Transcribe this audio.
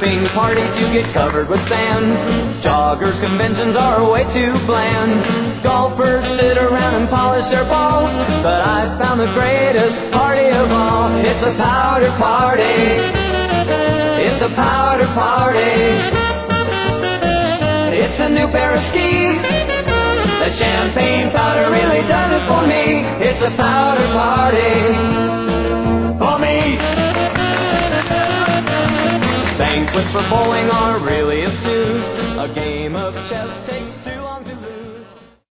Camping parties, you get covered with sand. Joggers, conventions are way too bland. Golfers sit around and polish their balls, but I found the greatest party of all. It's a powder party. It's a powder party. It's a new pair of skis. The champagne powder really does it for me. It's a powder party for me. Banquets for bowling are real